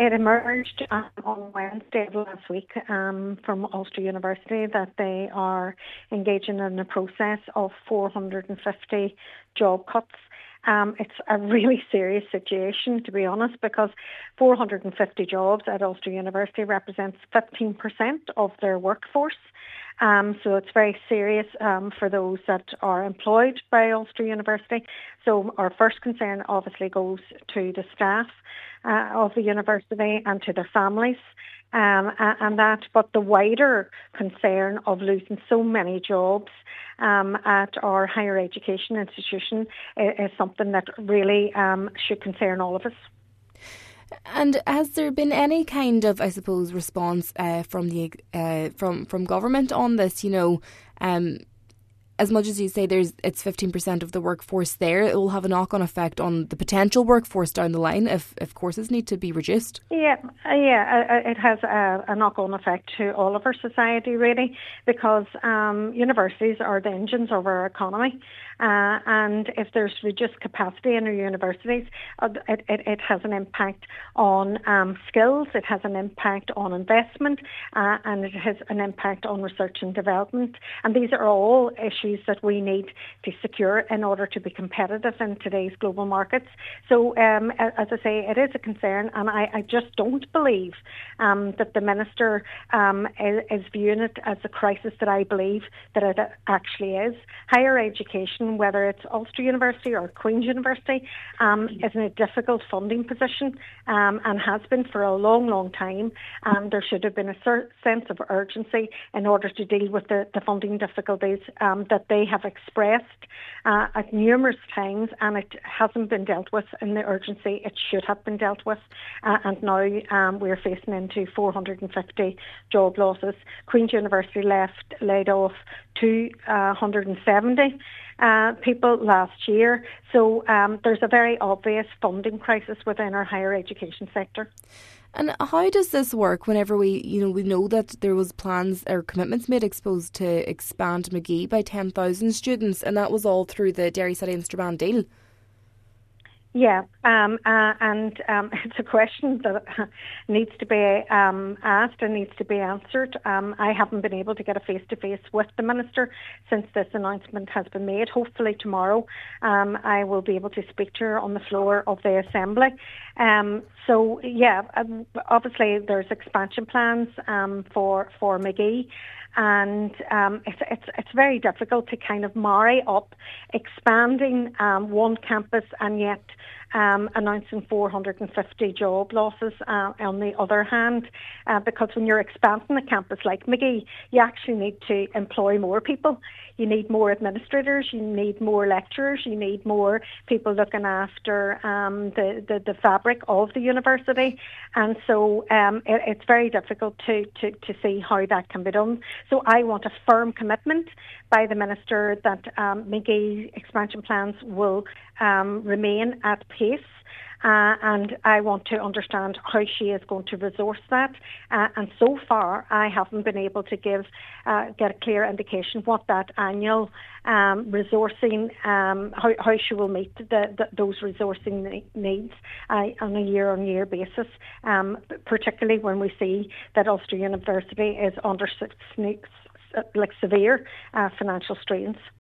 It emerged on Wednesday of last week from Ulster University that they are engaging in a process of 450 job cuts. It's a really serious situation, to be honest, because 450 jobs at Ulster University represents 15% of their workforce. So it's very serious for those that are employed by Ulster University. So our first concern obviously goes to the staff of the university and to their families. But the wider concern of losing so many jobs at our higher education institution is something that really should concern all of us. And has there been any kind of, I suppose, response from the from government on this? You know, as much as you say it's 15% of the workforce there, it will have a knock-on effect on the potential workforce down the line if courses need to be reduced. Yeah, it has a knock-on effect to all of our society, really, because universities are the engines of our economy. And if there's reduced capacity in our universities, it has an impact on skills, it has an impact on investment, and it has an impact on research and development. And these are all issues that we need to secure in order to be competitive in today's global markets. So, as I say, it is a concern, and I just don't believe that the Minister is viewing it as a crisis that I believe that it actually is. Higher education, whether it's Ulster University or Queen's University, is in a difficult funding position and has been for a long, long time. There should have been a sense of urgency in order to deal with the funding difficulties that they have expressed at numerous times, and it hasn't been dealt with in the urgency it should have been dealt with. And now we're facing into 450 job losses. Queen's University laid off 270 people last year. So there's a very obvious funding crisis within our higher education sector. And how does this work whenever we know that there was plans or commitments made exposed to expand Magee by 10,000 students, and that was all through the Derry City and Strabane deal? Yeah, and it's a question that needs to be asked and needs to be answered. I haven't been able to get a face-to-face with the Minister since this announcement has been made. Hopefully tomorrow I will be able to speak to her on the floor of the Assembly. So, yeah, obviously there's expansion plans for Magee. And it's very difficult to kind of marry up expanding one campus and yet announcing 450 job losses on the other hand, because when you're expanding a campus like Magee, you actually need to employ more people. You need more administrators, you need more lecturers, you need more people looking after the fabric of the university. And so it's very difficult to see how that can be done. So I want a firm commitment by the Minister that Magee expansion plans will remain at pace. And I want to understand how she is going to resource that. And so far, I haven't been able to get a clear indication what that annual resourcing, how she will meet those resourcing needs on a year-on-year basis, particularly when we see that Ulster University is under severe financial strains.